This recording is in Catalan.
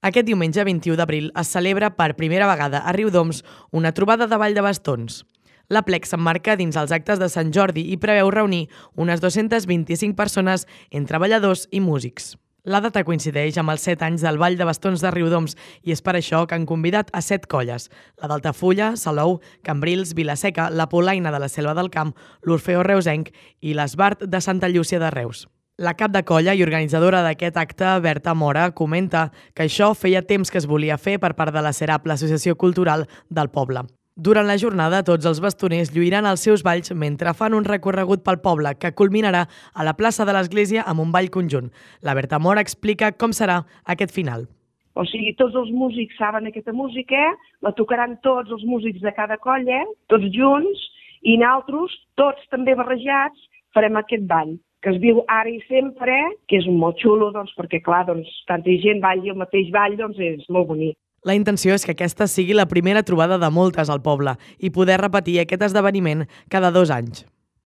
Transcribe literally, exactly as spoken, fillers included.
Aquest diumenge vint-i-u d'abril es celebra per primera vegada a Riudoms una trobada de ball de bastons. L'Aplec s'emmarca dins els actes de Sant Jordi i preveu reunir unes dos-centes vint-i-cinc persones entre balladors i músics. La data coincideix amb els set anys del Ball de Bastons de Riudoms i és per això que han convidat a set colles: la d'Altafulla, Salou, Cambrils, Vilaseca, la Polaina de la Selva del Camp, l'Orfeó Reusenc i l'Esbart de Santa Llúcia de Reus. La cap de colla i organitzadora d'aquest acte, Berta Mora, comenta que això feia temps que es volia fer per part de la SERAP, l'Associació Cultural del Poble. Durant la jornada, tots els bastoners lluiran els seus balls mentre fan un recorregut pel poble que culminarà a la plaça de l'Església amb un ball conjunt. La Berta Mora explica com serà aquest final. O sigui, tots els músics saben aquesta música, la tocaran tots els músics de cada colla, tots junts, i nosaltres, tots també barrejats, farem aquest ball, que es diu Ara i Sempre, que és molt xulo, doncs, perquè, clar, doncs, tanta gent balli el mateix ball, doncs és molt bonic. La intenció és que aquesta sigui la primera trobada de moltes al poble i poder repetir aquest esdeveniment cada dos anys.